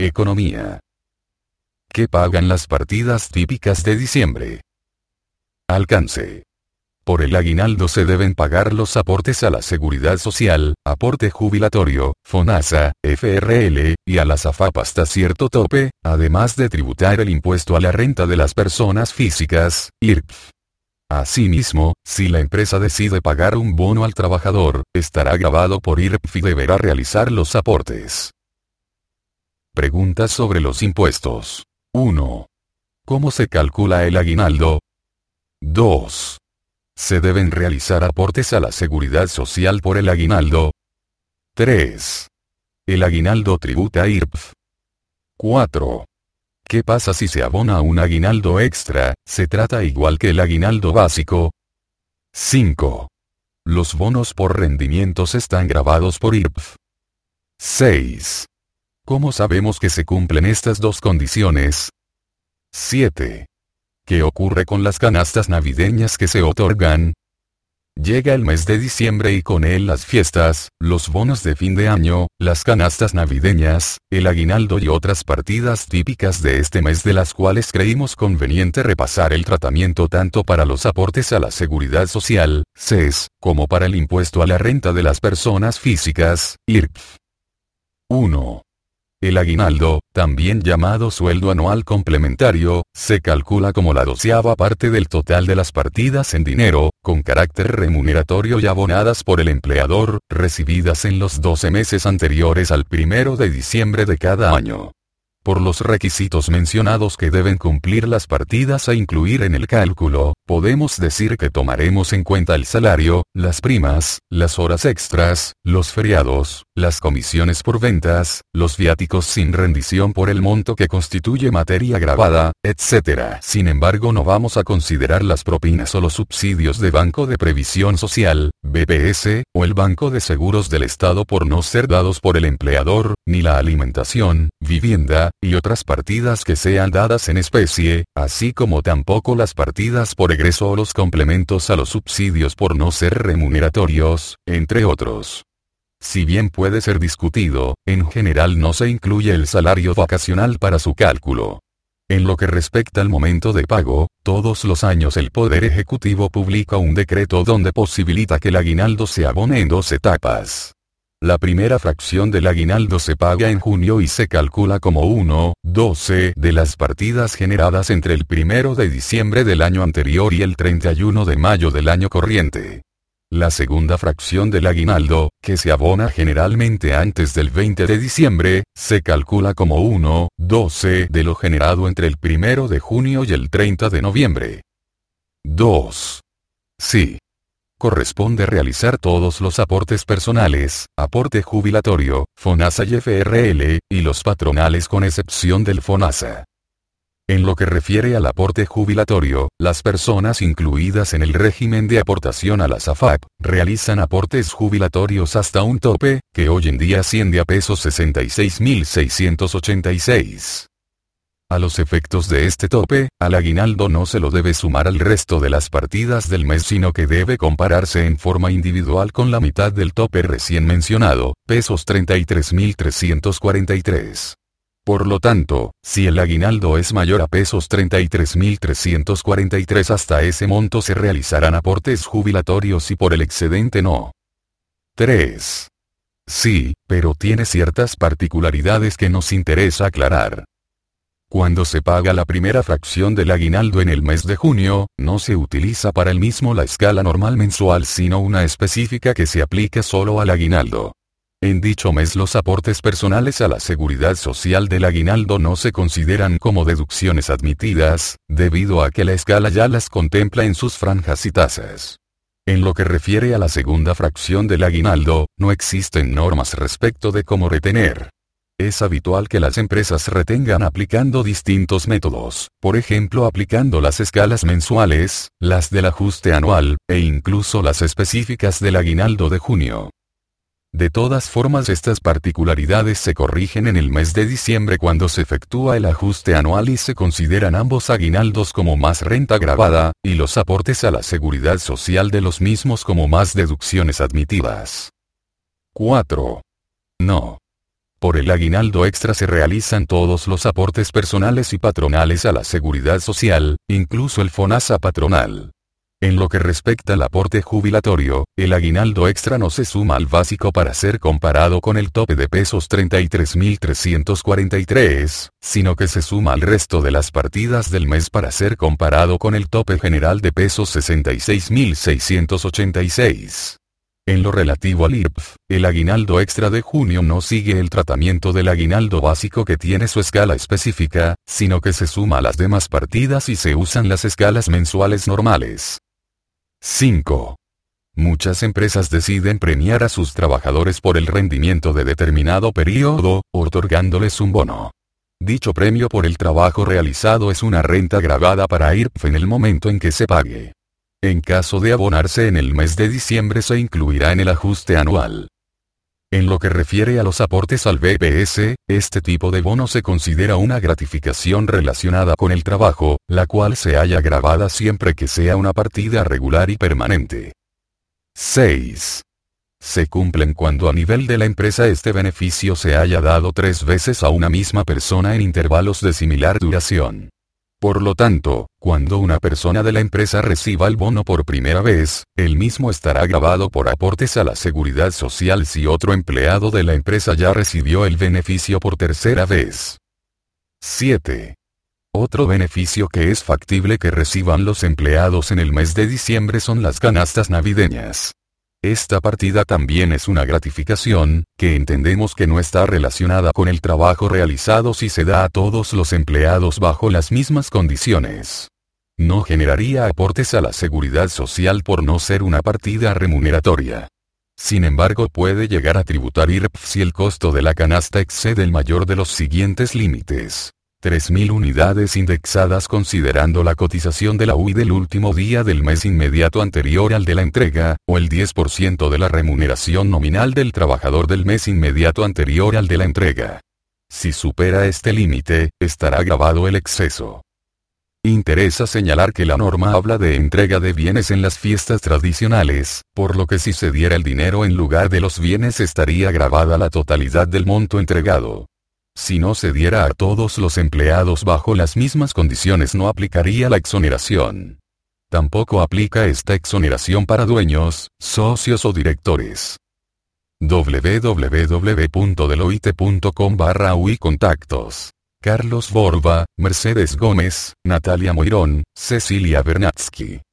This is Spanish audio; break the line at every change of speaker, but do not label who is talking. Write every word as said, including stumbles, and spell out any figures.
Economía. ¿Qué pagan las partidas típicas de diciembre? Alcance. Por el aguinaldo se deben pagar los aportes a la Seguridad Social, aporte jubilatorio, FONASA, F R L, y a las A F A P hasta cierto tope, además de tributar el impuesto a la renta de las personas físicas, I R P F. Asimismo, si la empresa decide pagar un bono al trabajador, estará gravado por I R P F y deberá realizar los aportes. Preguntas sobre los impuestos. uno. ¿Cómo se calcula el aguinaldo? dos. ¿Se deben realizar aportes a la Seguridad Social por el aguinaldo? tres. ¿El aguinaldo tributa a I R P F? cuatro. ¿Qué pasa si se abona un aguinaldo extra? ¿Se trata igual que el aguinaldo básico? cinco. ¿Los bonos por rendimientos están gravados por I R P F? seis. ¿Cómo sabemos que se cumplen estas dos condiciones? siete. ¿Qué ocurre con las canastas navideñas que se otorgan? Llega el mes de diciembre y con él las fiestas, los bonos de fin de año, las canastas navideñas, el aguinaldo y otras partidas típicas de este mes de las cuales creímos conveniente repasar el tratamiento tanto para los aportes a la Seguridad Social, C E S, como para el impuesto a la renta de las personas físicas, I R P F. uno. El aguinaldo, también llamado sueldo anual complementario, se calcula como la doceava parte del total de las partidas en dinero, con carácter remuneratorio y abonadas por el empleador, recibidas en los doce meses anteriores al primero de diciembre de cada año. Por los requisitos mencionados que deben cumplir las partidas a incluir en el cálculo, podemos decir que tomaremos en cuenta el salario, las primas, las horas extras, los feriados, las comisiones por ventas, los viáticos sin rendición por el monto que constituye materia gravada, etcétera. Sin embargo, no vamos a considerar las propinas o los subsidios de Banco de Previsión Social, B P S, o el Banco de Seguros del Estado por no ser dados por el empleador, ni la alimentación, vivienda, y otras partidas que sean dadas en especie, así como tampoco las partidas por egreso o los complementos a los subsidios por no ser remuneratorios, entre otros. Si bien puede ser discutido, en general no se incluye el salario vacacional para su cálculo. En lo que respecta al momento de pago, todos los años el Poder Ejecutivo publica un decreto donde posibilita que el aguinaldo se abone en dos etapas. La primera fracción del aguinaldo se paga en junio y se calcula como uno doce de las partidas generadas entre el primero de diciembre del año anterior y el treinta y uno de mayo del año corriente. La segunda fracción del aguinaldo, que se abona generalmente antes del veinte de diciembre, se calcula como uno doce de lo generado entre el primero de junio y el treinta de noviembre. dos. Sí. Corresponde realizar todos los aportes personales, aporte jubilatorio, FONASA y F R L, y los patronales con excepción del FONASA. En lo que refiere al aporte jubilatorio, las personas incluidas en el régimen de aportación a las A F A P, realizan aportes jubilatorios hasta un tope, que hoy en día asciende a pesos sesenta y seis mil seiscientos ochenta y seis. A los efectos de este tope, al aguinaldo no se lo debe sumar al resto de las partidas del mes sino que debe compararse en forma individual con la mitad del tope recién mencionado, pesos treinta y tres mil trescientos cuarenta y tres. Por lo tanto, si el aguinaldo es mayor a pesos treinta y tres mil trescientos cuarenta y tres hasta ese monto se realizarán aportes jubilatorios y por el excedente no. tres. Sí, pero tiene ciertas particularidades que nos interesa aclarar. Cuando se paga la primera fracción del aguinaldo en el mes de junio, no se utiliza para el mismo la escala normal mensual sino una específica que se aplica solo al aguinaldo. En dicho mes los aportes personales a la Seguridad Social del aguinaldo no se consideran como deducciones admitidas, debido a que la escala ya las contempla en sus franjas y tasas. En lo que refiere a la segunda fracción del aguinaldo, no existen normas respecto de cómo retener. Es habitual que las empresas retengan aplicando distintos métodos, por ejemplo aplicando las escalas mensuales, las del ajuste anual, e incluso las específicas del aguinaldo de junio. De todas formas estas particularidades se corrigen en el mes de diciembre cuando se efectúa el ajuste anual y se consideran ambos aguinaldos como más renta gravada, y los aportes a la Seguridad Social de los mismos como más deducciones admitidas. cuatro. No. Por el aguinaldo extra se realizan todos los aportes personales y patronales a la seguridad social, incluso el FONASA patronal. En lo que respecta al aporte jubilatorio, el aguinaldo extra no se suma al básico para ser comparado con el tope de pesos treinta y tres mil trescientos cuarenta y tres, sino que se suma al resto de las partidas del mes para ser comparado con el tope general de pesos sesenta y seis mil seiscientos ochenta y seis. En lo relativo al I R P F, el aguinaldo extra de junio no sigue el tratamiento del aguinaldo básico que tiene su escala específica, sino que se suma a las demás partidas y se usan las escalas mensuales normales. cinco. Muchas empresas deciden premiar a sus trabajadores por el rendimiento de determinado periodo, otorgándoles un bono. Dicho premio por el trabajo realizado es una renta gravada para I R P F en el momento en que se pague. En caso de abonarse en el mes de diciembre se incluirá en el ajuste anual. En lo que refiere a los aportes al B P S, este tipo de bono se considera una gratificación relacionada con el trabajo, la cual se halla gravada siempre que sea una partida regular y permanente. seis. Se cumplen cuando a nivel de la empresa este beneficio se haya dado tres veces a una misma persona en intervalos de similar duración. Por lo tanto, cuando una persona de la empresa reciba el bono por primera vez, el mismo estará gravado por aportes a la seguridad social si otro empleado de la empresa ya recibió el beneficio por tercera vez. siete. Otro beneficio que es factible que reciban los empleados en el mes de diciembre son las canastas navideñas. Esta partida también es una gratificación, que entendemos que no está relacionada con el trabajo realizado si se da a todos los empleados bajo las mismas condiciones. No generaría aportes a la seguridad social por no ser una partida remuneratoria. Sin embargo, puede llegar a tributar I R P F si el costo de la canasta excede el mayor de los siguientes límites. tres mil unidades indexadas considerando la cotización de la U I del último día del mes inmediato anterior al de la entrega, o el diez por ciento de la remuneración nominal del trabajador del mes inmediato anterior al de la entrega. Si supera este límite, estará gravado el exceso. Interesa señalar que la norma habla de entrega de bienes en las fiestas tradicionales, por lo que si se diera el dinero en lugar de los bienes estaría gravada la totalidad del monto entregado. Si no se diera a todos los empleados bajo las mismas condiciones no aplicaría la exoneración. Tampoco aplica esta exoneración para dueños, socios o directores. w w w punto deloitte punto com barra U I Contactos. Carlos Borba, Mercedes Gómez, Natalia Moirón, Cecilia Bernatsky.